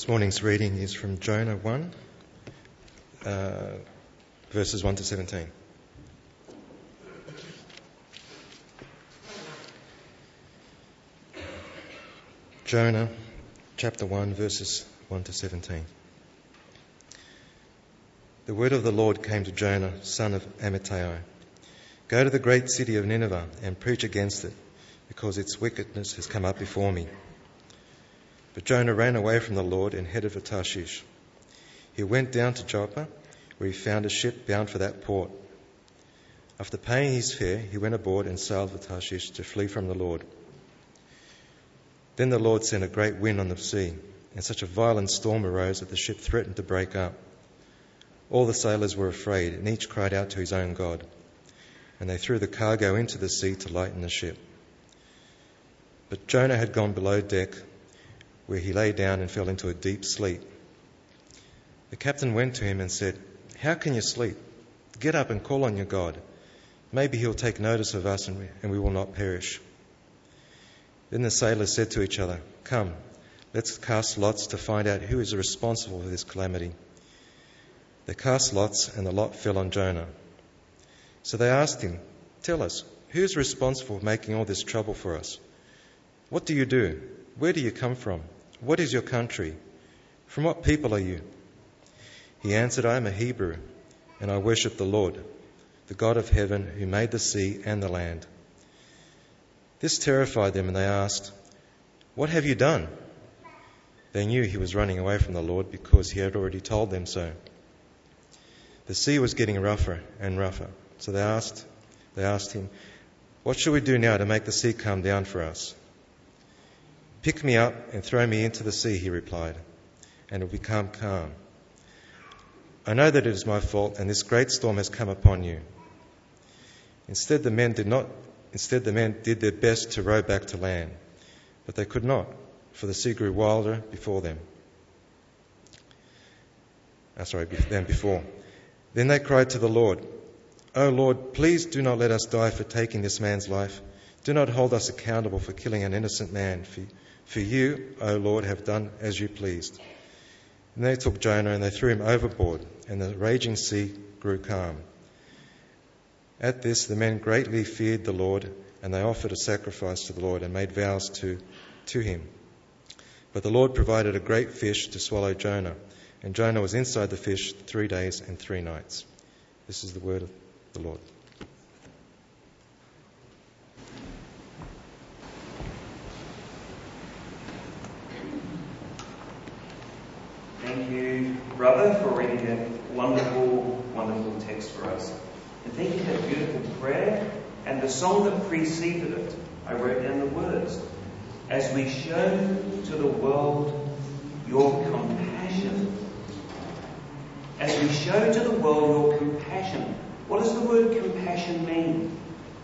This morning's reading is from Jonah 1, verses 1 to 17. Jonah, chapter 1, verses 1 to 17. The word of the Lord came to Jonah, son of Amittai. Go to the great city of Nineveh and preach against it, because its wickedness has come up before me. But Jonah ran away from the Lord and headed for Tarshish. He went down to Joppa, where he found a ship bound for that port. After paying his fare, he went aboard and sailed for Tarshish to flee from the Lord. Then the Lord sent a great wind on the sea, and such a violent storm arose that the ship threatened to break up. All the sailors were afraid, and each cried out to his own God. And they threw the cargo into the sea to lighten the ship. But Jonah had gone below deck, where he lay down and fell into a deep sleep. The captain went to him and said, "How can you sleep? Get up and call on your God. Maybe he'll take notice of us and we will not perish." Then the sailors said to each other, "Come, let's cast lots to find out who is responsible for this calamity." They cast lots, and the lot fell on Jonah. So they asked him, "Tell us, who is responsible for making all this trouble for us? What do you do? Where do you come from? What is your country? From what people are you?" He answered, "I am a Hebrew, and I worship the Lord, the God of heaven, who made the sea and the land." This terrified them, and they asked, "What have you done?" They knew he was running away from the Lord because he had already told them so. The sea was getting rougher and rougher, so they asked him, "What shall we do now to make the sea calm down for us?" "Pick me up and throw me into the sea," he replied, "and it will become calm. I know that it is my fault, and this great storm has come upon you." Instead, the men did their best to row back to land, but they could not, for the sea grew wilder before them. Than before. Then they cried to the Lord, "O Lord, please do not let us die for taking this man's life. Do not hold us accountable for killing an innocent man. For you, O Lord, have done as you pleased." And they took Jonah and they threw him overboard, and the raging sea grew calm. At this, the men greatly feared the Lord, and they offered a sacrifice to the Lord and made vows to him. But the Lord provided a great fish to swallow Jonah, and Jonah was inside the fish 3 days and 3 nights. This is the word of the Lord. Thank you, brother, for reading that wonderful, wonderful text for us. And thank you for that beautiful prayer and the song that preceded it. I wrote down the words. As we show to the world your compassion. As we show to the world your compassion. What does the word compassion mean?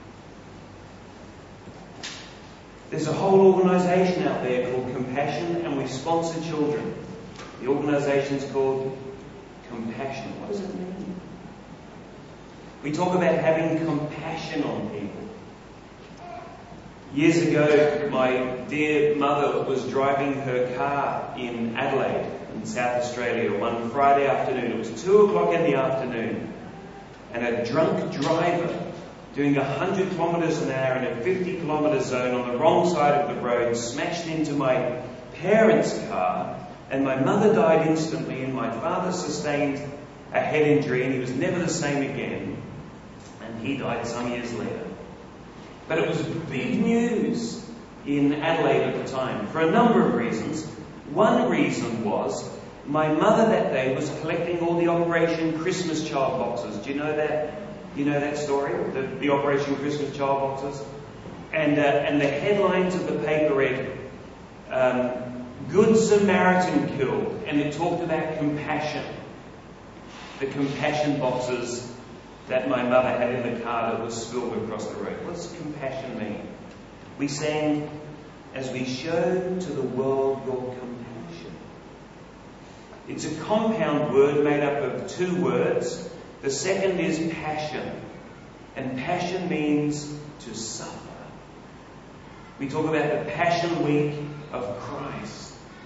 There's a whole organisation out there called Compassion, and we sponsor children. The organisation's called Compassion. What does it mean? We talk about having compassion on people. Years ago, my dear mother was driving her car in Adelaide, in South Australia, one Friday afternoon. It was 2 o'clock in the afternoon, and a drunk driver doing 100 kilometres an hour in a 50 kilometre zone on the wrong side of the road smashed into my parents' car. And my mother died instantly, and my father sustained a head injury, and he was never the same again. And he died some years later. But it was big news in Adelaide at the time, for a number of reasons. One reason was my mother that day was collecting all the Operation Christmas Child boxes. Do you know that? You know that story? The Operation Christmas Child boxes? And the headlines of the paper read, "Good Samaritan killed," and it talked about compassion. The compassion boxes that my mother had in the car that was spilled across the road. What does compassion mean? We sang, "As we show to the world your compassion." It's a compound word made up of 2 words. The second is passion, and passion means to suffer. We talk about the Passion Week of Christ.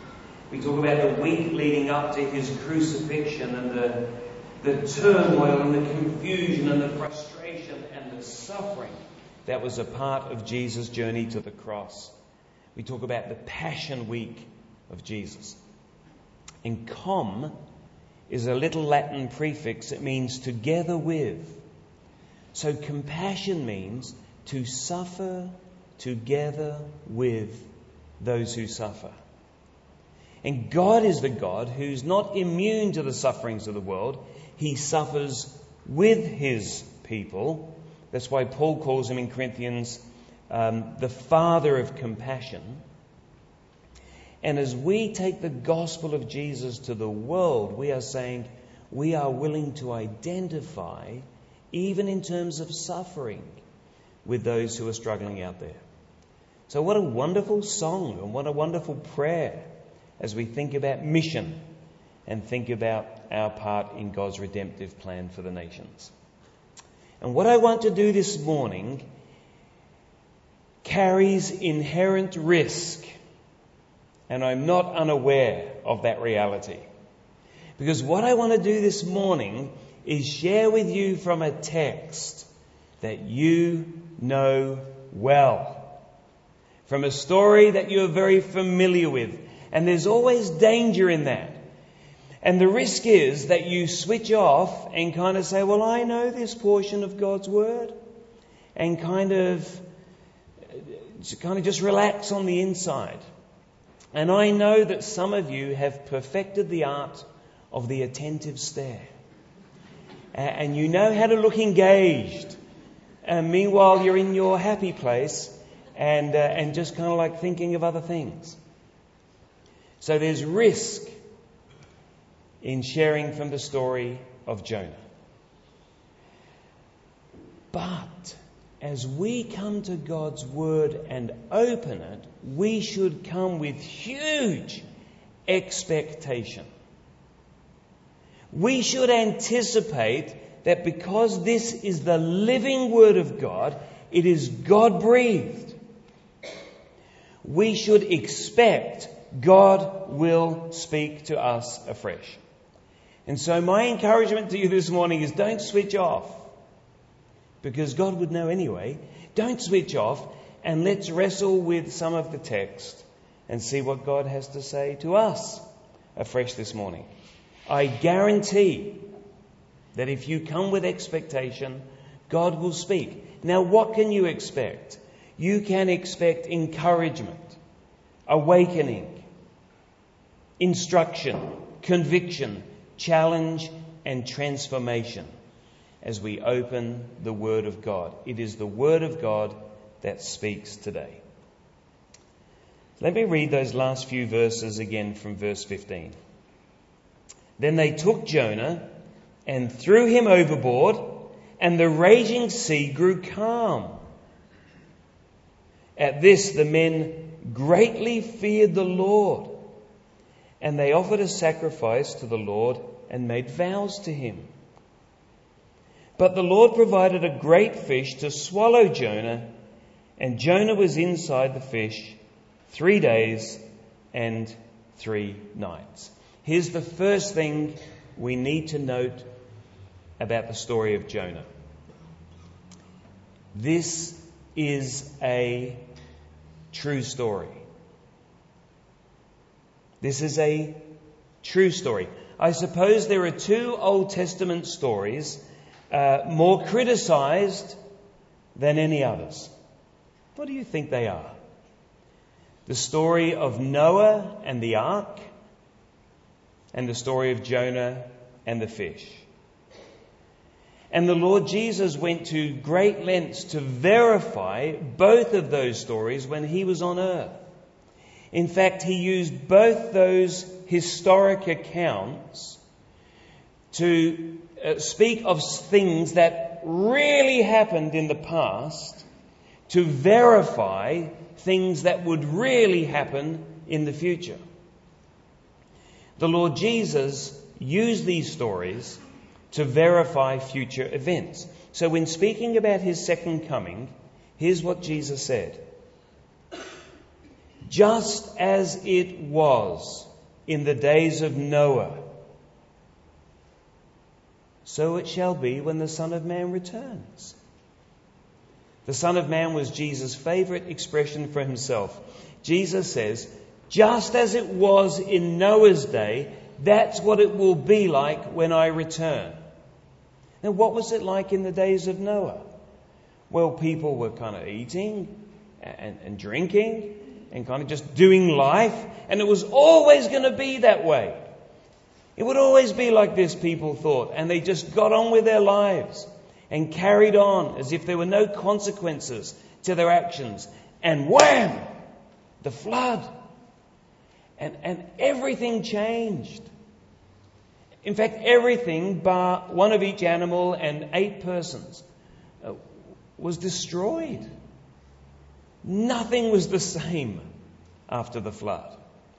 We talk about the week leading up to his crucifixion and the turmoil and the confusion and the frustration and the suffering that was a part of Jesus' journey to the cross. We talk about the Passion Week of Jesus. And com is a little Latin prefix. It means together with. So compassion means to suffer together with those who suffer. And God is the God who's not immune to the sufferings of the world. He suffers with his people. That's why Paul calls him in Corinthians the Father of compassion. And as we take the gospel of Jesus to the world, we are saying we are willing to identify, even in terms of suffering, with those who are struggling out there. So what a wonderful song and what a wonderful prayer as we think about mission and think about our part in God's redemptive plan for the nations. And what I want to do this morning carries inherent risk. And I'm not unaware of that reality. Because what I want to do this morning is share with you from a text that you know well. From a story that you're very familiar with. And there's always danger in that. And the risk is that you switch off and kind of say, well, I know this portion of God's Word. And kind of just relax on the inside. And I know that some of you have perfected the art of the attentive stare. And you know how to look engaged. And meanwhile, you're in your happy place and just kind of like thinking of other things. So there's risk in sharing from the story of Jonah. But as we come to God's Word and open it, we should come with huge expectation. We should anticipate that because this is the living Word of God, it is God-breathed. We should expect God will speak to us afresh. And so my encouragement to you this morning is don't switch off. Because God would know anyway. Don't switch off and let's wrestle with some of the text and see what God has to say to us afresh this morning. I guarantee that if you come with expectation, God will speak. Now, what can you expect? You can expect encouragement, awakening, instruction, conviction, challenge, and transformation as we open the Word of God. It is the Word of God that speaks today. Let me read those last few verses again from verse 15. Then they took Jonah and threw him overboard, and the raging sea grew calm. At this, the men greatly feared the Lord, and they offered a sacrifice to the Lord and made vows to him. But the Lord provided a great fish to swallow Jonah, and Jonah was inside the fish 3 days and 3 nights. Here's the first thing we need to note about the story of Jonah. This is a true story. This is a true story. I suppose there are 2 Old Testament stories more criticized than any others. What do you think they are? The story of Noah and the ark, and the story of Jonah and the fish. And the Lord Jesus went to great lengths to verify both of those stories when he was on earth. In fact, he used both those historic accounts to speak of things that really happened in the past to verify things that would really happen in the future. The Lord Jesus used these stories to verify future events. So when speaking about his second coming, here's what Jesus said. Just as it was in the days of Noah, so it shall be when the Son of Man returns. The Son of Man was Jesus' favourite expression for himself. Jesus says, just as it was in Noah's day, that's what it will be like when I return. Now, what was it like in the days of Noah? Well, people were kind of eating and drinking and kind of just doing life, and it was always going to be that way. It would always be like this, people thought, and they just got on with their lives and carried on as if there were no consequences to their actions. And wham! The flood. And everything changed. In fact, everything bar one of each animal and 8 persons was destroyed. Nothing was the same after the flood.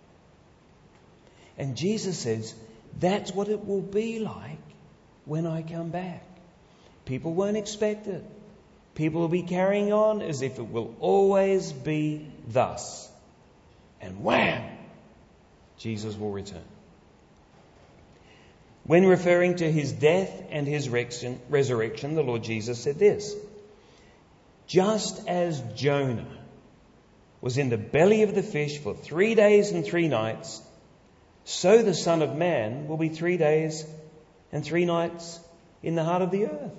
And Jesus says, that's what it will be like when I come back. People won't expect it. People will be carrying on as if it will always be thus. And wham! Jesus will return. When referring to his death and his resurrection, the Lord Jesus said this: just as Jonah was in the belly of the fish for 3 days and 3 nights, so the Son of Man will be 3 days and 3 nights in the heart of the earth.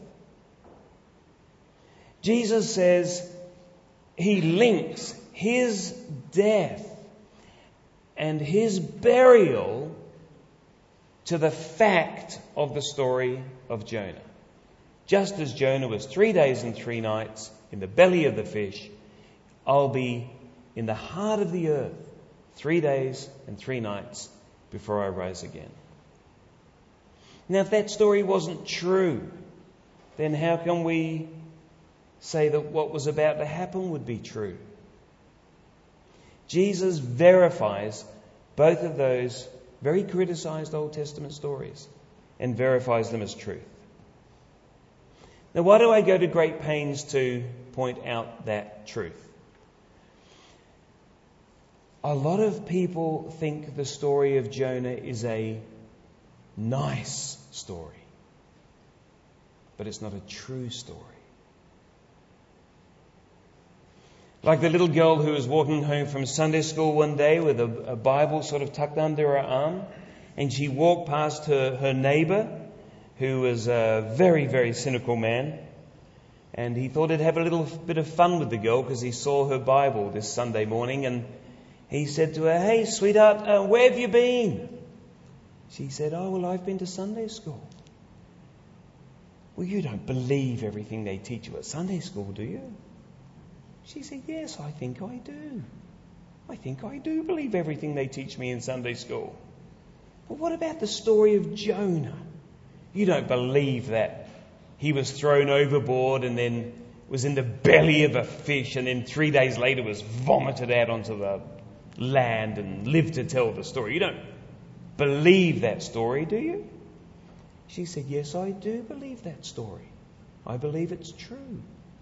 Jesus says he links his death and his burial to the fact of the story of Jonah. Just as Jonah was 3 days and 3 nights in the belly of the fish, I'll be in the heart of the earth 3 days and 3 nights before I rise again. Now, if that story wasn't true, then how can we say that what was about to happen would be true? Jesus verifies both of those very criticised Old Testament stories and verifies them as truth. Now, why do I go to great pains to point out that truth? A lot of people think the story of Jonah is a nice story, but it's not a true story. Like the little girl who was walking home from Sunday school one day with a Bible sort of tucked under her arm, and she walked past her neighbour, who was a very, very cynical man, and he thought he'd have a little bit of fun with the girl because he saw her Bible this Sunday morning, and he said to her, "Hey, sweetheart, where have you been?" She said, "Oh, well, I've been to Sunday school." "Well, you don't believe everything they teach you at Sunday school, do you?" She said, "Yes, I think I do. I think I do believe everything they teach me in Sunday school." "But what about the story of Jonah? You don't believe that he was thrown overboard and then was in the belly of a fish and then 3 days later was vomited out onto the land and lived to tell the story. You don't believe that story, do you?" She said, "Yes, I do believe that story. I believe it's true."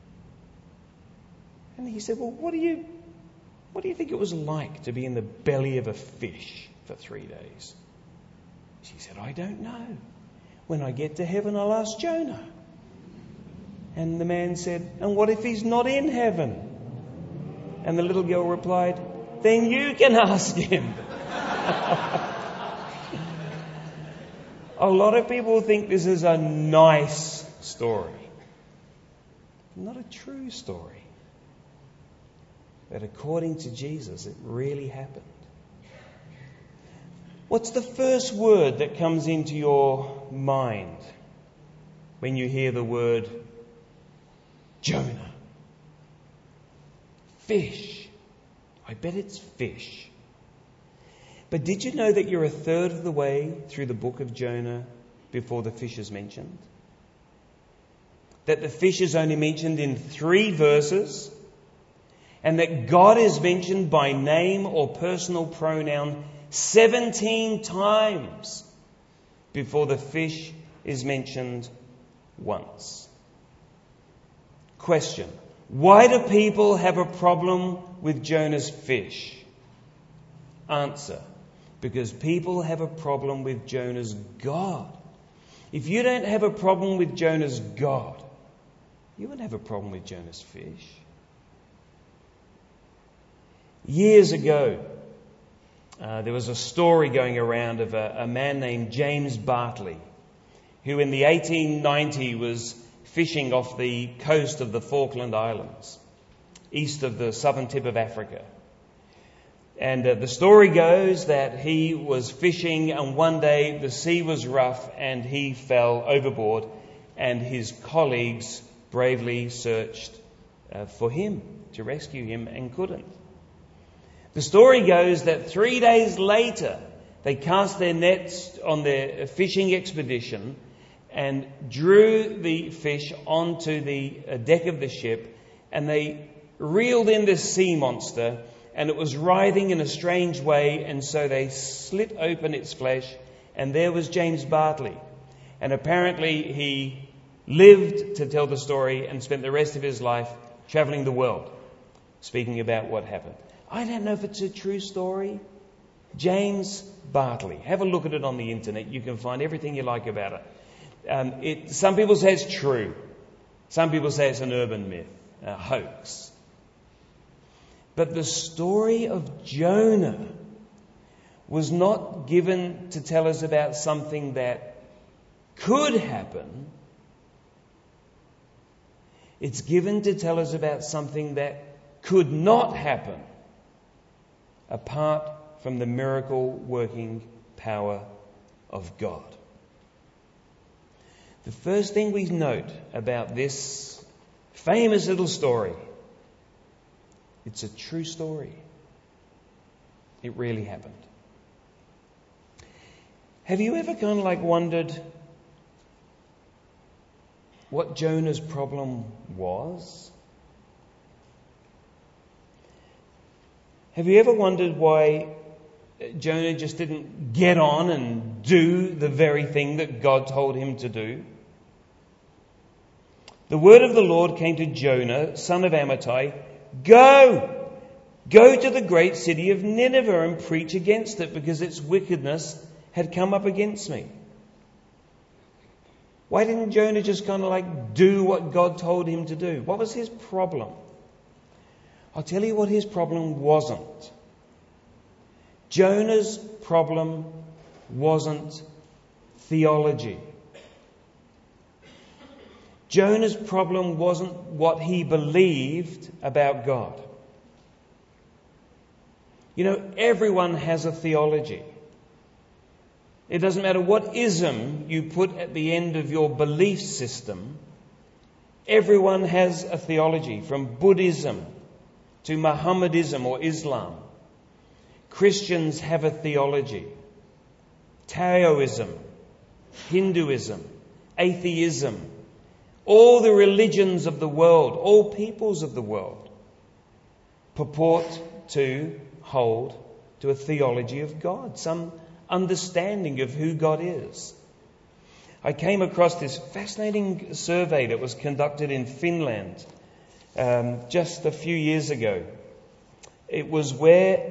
And he said, "Well, what do you think it was like to be in the belly of a fish for 3 days?" She said, "I don't know. When I get to heaven, I'll ask Jonah." And the man said, "And what if he's not in heaven?" And the little girl replied, "Then you can ask him." A lot of people think this is a nice story. Not a true story. But according to Jesus, it really happened. What's the first word that comes into your mind when you hear the word Jonah? Fish. I bet it's fish. But did you know that you're a third of the way through the book of Jonah before the fish is mentioned? That the fish is only mentioned in 3 verses, and that God is mentioned by name or personal pronoun 17 times before the fish is mentioned once. Question: why do people have a problem with Jonah's fish? Answer: because people have a problem with Jonah's God. If you don't have a problem with Jonah's God, you won't have a problem with Jonah's fish. Years ago, there was a story going around of a man named James Bartley, who in the 1890s was fishing off the coast of the Falkland Islands, east of the southern tip of Africa. And the story goes that he was fishing, and one day the sea was rough and he fell overboard, and his colleagues bravely searched for him to rescue him and couldn't. The story goes that 3 days later they cast their nets on their fishing expedition and drew the fish onto the deck of the ship, and they reeled in this sea monster, and it was writhing in a strange way, and so they slit open its flesh, and there was James Bartley. And apparently he lived to tell the story and spent the rest of his life travelling the world, speaking about what happened. I don't know if it's a true story. James Bartley. Have a look at it on the internet. You can find everything you like about it. Some people say it's true. Some people say it's an urban myth, a hoax. But the story of Jonah was not given to tell us about something that could happen. It's given to tell us about something that could not happen apart from the miracle-working power of God. The first thing we note about this famous little story, it's a true story. It really happened. Have you ever kind of wondered what Jonah's problem was? Have you ever wondered why Jonah just didn't get on and do the very thing that God told him to do? The word of the Lord came to Jonah, son of Amittai, Go to the great city of Nineveh and preach against it, because its wickedness had come up against me. Why didn't Jonah just kind of do what God told him to do? What was his problem? I'll tell you what his problem wasn't. Jonah's problem wasn't theology. Jonah's problem wasn't what he believed about God. You know, everyone has a theology. It doesn't matter what ism you put at the end of your belief system. Everyone has a theology, from Buddhism to Mohammedanism or Islam. Christians have a theology. Taoism, Hinduism, atheism, all the religions of the world, all peoples of the world purport to hold to a theology of God, some understanding of who God is. I came across this fascinating survey that was conducted in Finland just a few years ago. It was where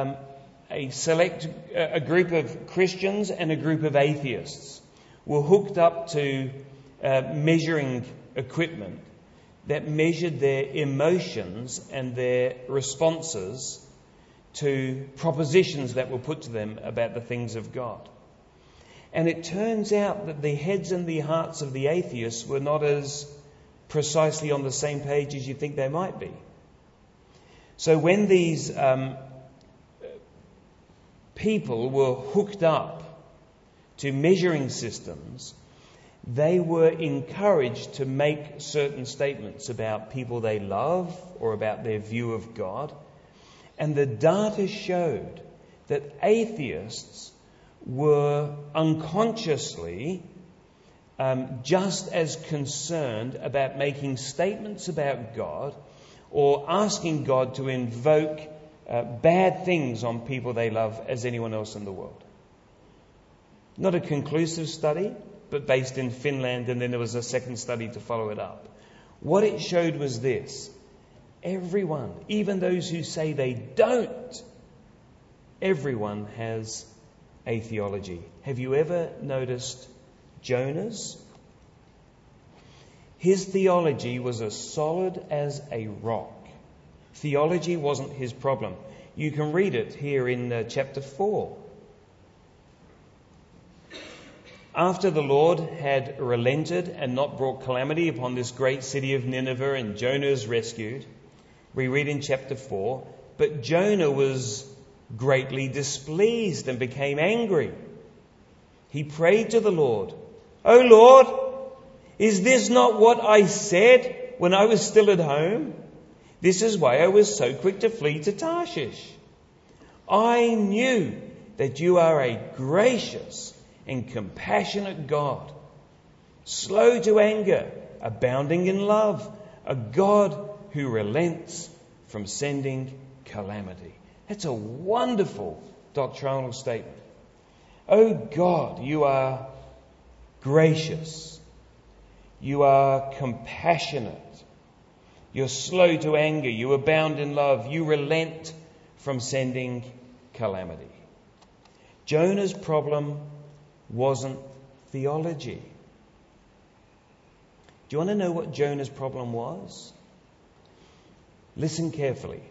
a group of Christians and a group of atheists were hooked up to measuring equipment that measured their emotions and their responses to propositions that were put to them about the things of God. And it turns out that the heads and the hearts of the atheists were not as precisely on the same page as you think they might be. So when these people were hooked up to measuring systems, they were encouraged to make certain statements about people they love or about their view of God. And the data showed that atheists were unconsciously just as concerned about making statements about God or asking God to invoke bad things on people they love as anyone else in the world. Not a conclusive study, but based in Finland, and then there was a second study to follow it up. What it showed was this: everyone, even those who say they don't, everyone has a theology. Have you ever noticed Jonah's? His theology was as solid as a rock. Theology wasn't his problem. You can read it here in chapter 4. After the Lord had relented and not brought calamity upon this great city of Nineveh and Jonah is rescued, we read in chapter 4, but Jonah was greatly displeased and became angry. He prayed to the Lord, "O Lord, is this not what I said when I was still at home? This is why I was so quick to flee to Tarshish. I knew that you are a gracious and compassionate God, slow to anger, abounding in love, a God who relents from sending calamity." That's a wonderful doctrinal statement. Oh God, you are gracious. You are compassionate. You're slow to anger. You abound in love. You relent from sending calamity. Jonah's problem wasn't theology. Do you want to know what Jonah's problem was? Listen carefully.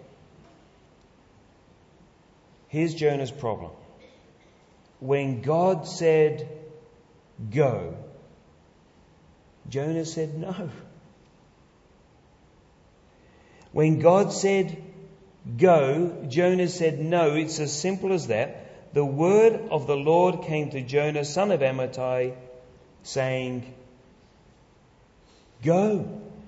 Here's Jonah's problem. When God said, "Go," Jonah said no. When God said, "Go," Jonah said no. It's as simple as that. The word of the Lord came to Jonah, son of Amittai, saying, "Go."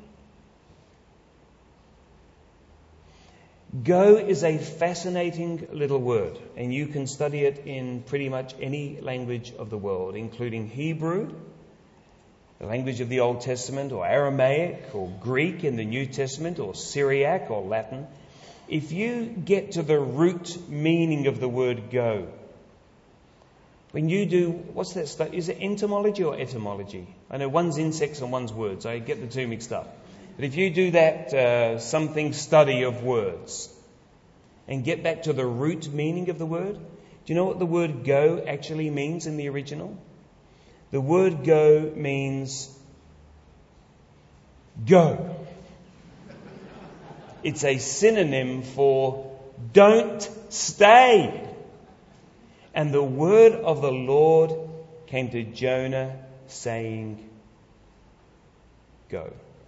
Go is a fascinating little word, and you can study it in pretty much any language of the world, including Hebrew, the language of the Old Testament, or Aramaic, or Greek in the New Testament, or Syriac, or Latin. If you get to the root meaning of the word go, when you do, what's that stuff? Is it entomology or etymology? I know one's insects and one's words. I get the two mixed up. But if you do that something study of words and get back to the root meaning of the word, do you know what the word go actually means in the original? The word go means go. It's a synonym for don't stay. And the word of the Lord came to Jonah saying, "Go."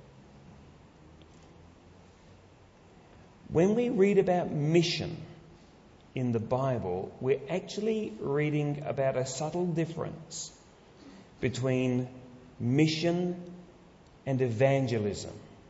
When we read about mission in the Bible, we're actually reading about a subtle difference between mission and evangelism.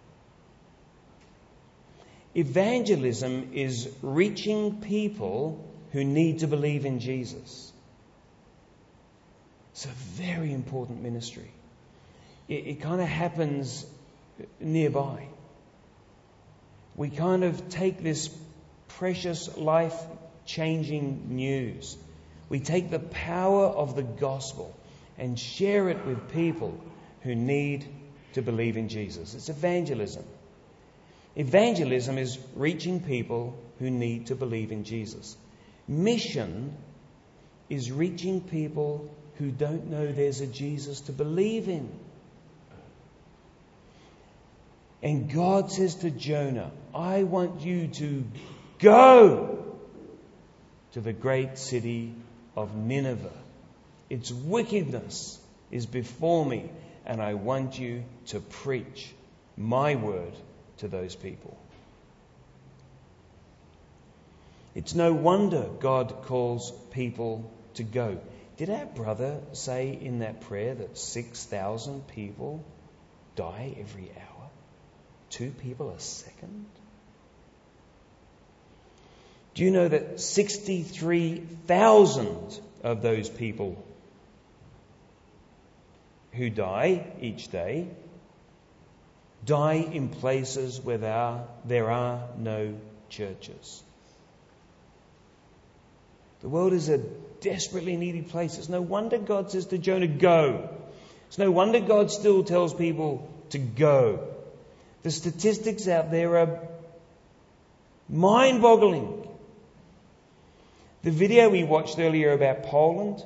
Evangelism is reaching people who need to believe in Jesus. It's a very important ministry. It kind of happens nearby. We kind of take this precious life-changing news. We take the power of the gospel and share it with people who need to believe in Jesus. It's evangelism. Evangelism is reaching people who need to believe in Jesus. Mission is reaching people who don't know there's a Jesus to believe in. And God says to Jonah, "I want you to go to the great city of Nineveh. Its wickedness is before me, and I want you to preach my word to those people." It's no wonder God calls people to go. Did our brother say in that prayer that 6,000 people die every hour? 2 people a second? Do you know that 63,000 of those people who die each day die in places where there are no churches? The world is a desperately needy place. It's no wonder God says to Jonah, "Go." It's no wonder God still tells people to go. The statistics out there are mind-boggling. The video we watched earlier about Poland,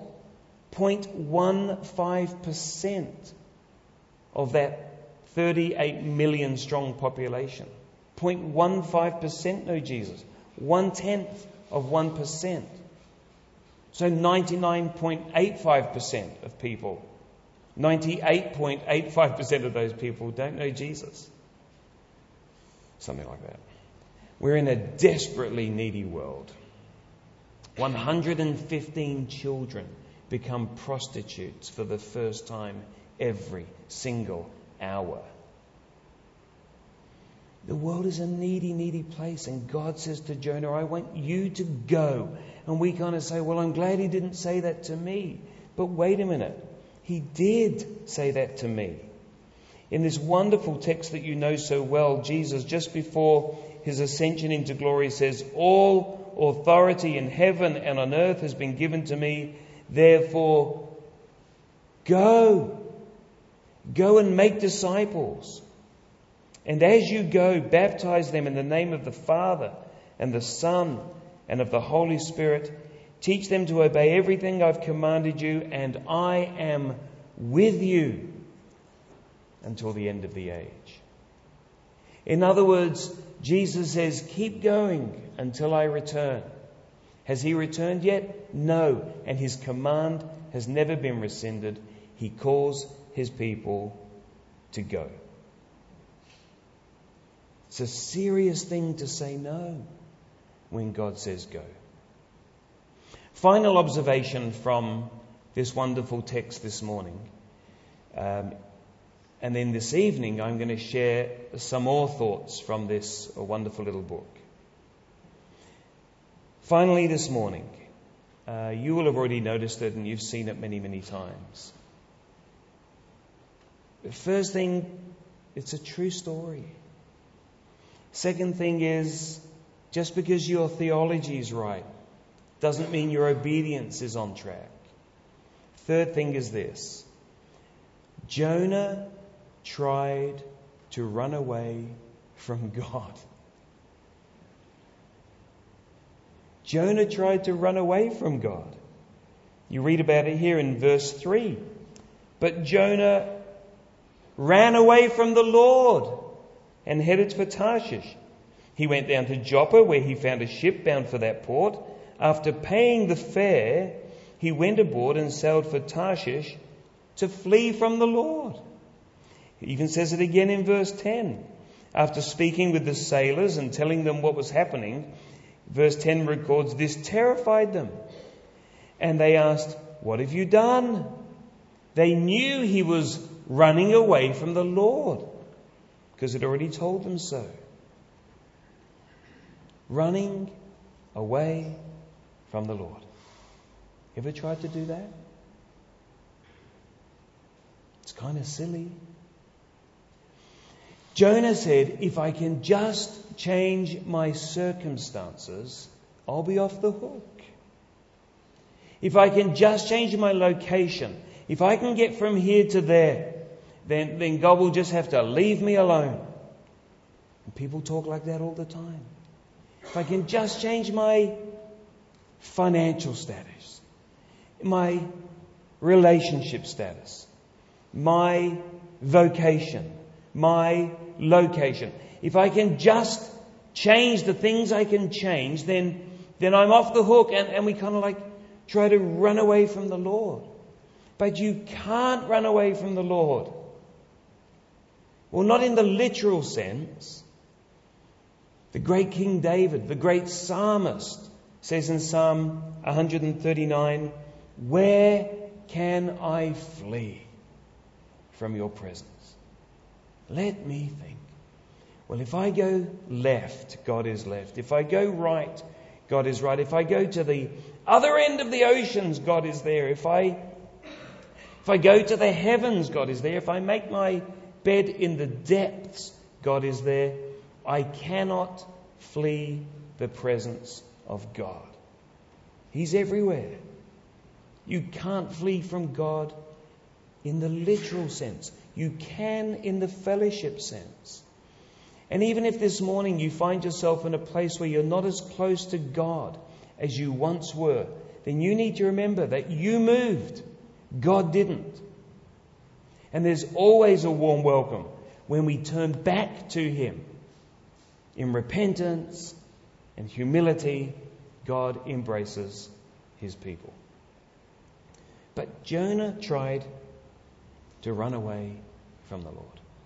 0.15% of that 38 million strong population. 0.15% know Jesus. 1/10 of 1%. So 99.85% of people, 98.85% of those people don't know Jesus. Something like that. We're in a desperately needy world. 115 children become prostitutes for the first time every single hour. The world is a needy, needy place. And God says to Jonah, I want you to go. And we kind of say, well, I'm glad he didn't say that to me. But wait a minute. He did say that to me. In this wonderful text that you know so well, Jesus, just before his ascension into glory, says, all authority in heaven and on earth has been given to me. Therefore, go. Go and make disciples. And as you go, baptize them in the name of the Father and the Son and of the Holy Spirit. Teach them to obey everything I've commanded you, and I am with you until the end of the age. In other words, Jesus says, keep going until I return. Has he returned yet? No. And his command has never been rescinded. He calls his people to go. It's a serious thing to say no when God says go. Final observation from this wonderful text this morning. And then this evening I'm going to share some more thoughts from this wonderful little book. Finally this morning, you will have already noticed it and you've seen it many, many times. The first thing, it's a true story. Second thing is, just because your theology is right doesn't mean your obedience is on track. Third thing is this. Jonah tried to run away from God. Jonah tried to run away from God. You read about it here in verse 3. But Jonah ran away from the Lord and headed for Tarshish. He went down to Joppa, where he found a ship bound for that port. After paying the fare, he went aboard and sailed for Tarshish to flee from the Lord. He even says it again in verse 10. After speaking with the sailors and telling them what was happening, verse 10 records, this terrified them. And they asked, what have you done? They knew he was running away from the Lord, because it already told them so. Running away from the Lord. Ever tried to do that? It's kind of silly. Jonah said, if I can just change my circumstances, I'll be off the hook. If I can just change my location, if I can get from here to there, then God will just have to leave me alone. And people talk like that all the time. If I can just change my financial status, my relationship status, my vocation, my location. If I can just change the things I can change, then I'm off the hook, and we kind of like try to run away from the Lord. But you can't run away from the Lord. Well, not in the literal sense. The great King David, the great psalmist, says in Psalm 139, where can I flee from your presence? Let me think. Well, if I go left, God is left. If I go right, God is right. If I go to the other end of the oceans, God is there. If I go to the heavens, God is there. If I make my bed in the depths, God is there. I cannot flee the presence of God. He's everywhere. You can't flee from God in the literal sense. You can in the fellowship sense. And even if this morning you find yourself in a place where you're not as close to God as you once were, then you need to remember that you moved. God didn't. And there's always a warm welcome when we turn back to Him. In repentance and humility, God embraces His people. But Jonah tried to run away from the Lord.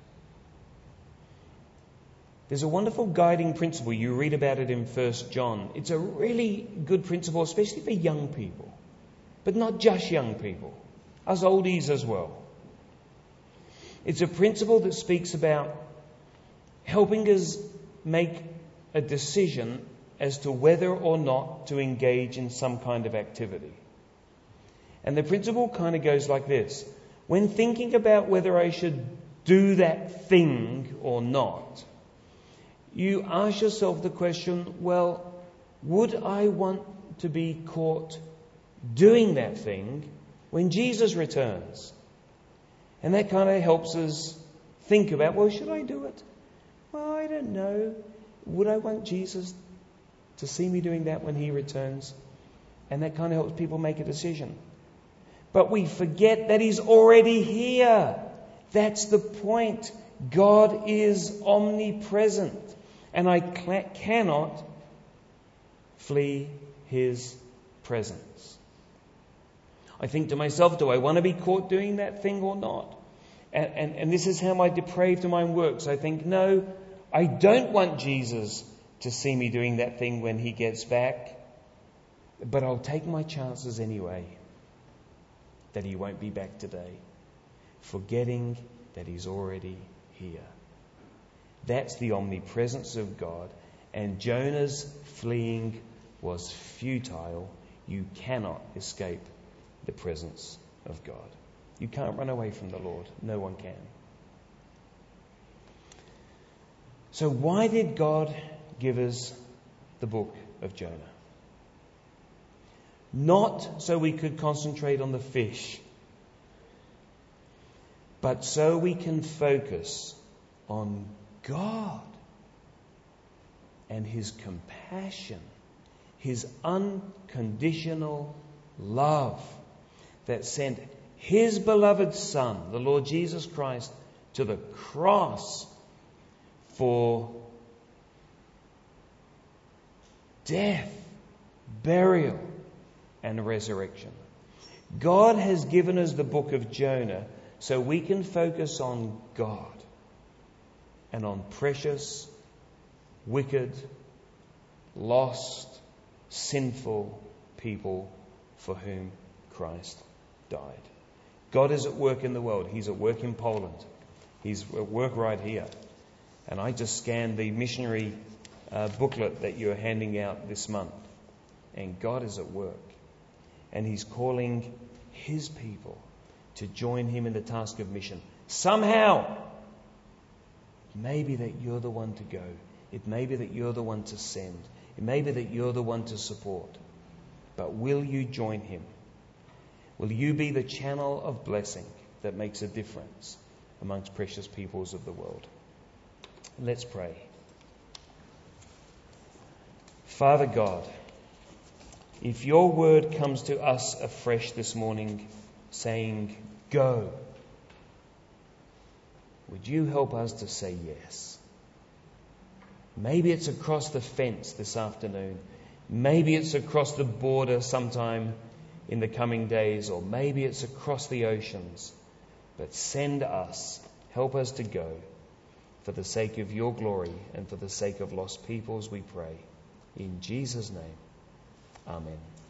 There's a wonderful guiding principle. You read about it in 1 John. It's a really good principle, especially for young people. But not just young people. Us oldies as well. It's a principle that speaks about helping us make a decision as to whether or not to engage in some kind of activity. And the principle kind of goes like this. When thinking about whether I should do that thing or not, you ask yourself the question, well, would I want to be caught doing that thing when Jesus returns? And that kind of helps us think about, well, should I do it? Well, I don't know. Would I want Jesus to see me doing that when He returns? And that kind of helps people make a decision. But we forget that He's already here. That's the point. God is omnipresent. And I cannot flee His presence. I think to myself, do I want to be caught doing that thing or not? And this is how my depraved mind works. I think, no, I don't want Jesus to see me doing that thing when He gets back. But I'll take my chances anyway that He won't be back today, forgetting that He's already here. That's the omnipresence of God. And Jonah's fleeing was futile. You cannot escape the presence of God. You can't run away from the Lord. No one can. So why did God give us the book of Jonah? Not so we could concentrate on the fish, but so we can focus on God and His compassion, His unconditional love that sent His beloved Son, the Lord Jesus Christ, to the cross for death, burial, and resurrection. God has given us the book of Jonah so we can focus on God and on precious, wicked, lost, sinful people for whom Christ died. God is at work in the world. He's at work in Poland. He's at work right here. And I just scanned the missionary booklet that you're handing out this month. And God is at work. And He's calling His people to join Him in the task of mission. Somehow, it may be that you're the one to go. It may be that you're the one to send. It may be that you're the one to support. But will you join Him? Will you be the channel of blessing that makes a difference amongst precious peoples of the world? Let's pray. Father God, if your word comes to us afresh this morning saying, go, would you help us to say yes? Maybe it's across the fence this afternoon. Maybe it's across the border sometime in the coming days, or maybe it's across the oceans. But send us, help us to go for the sake of your glory and for the sake of lost peoples, we pray. In Jesus' name, amen.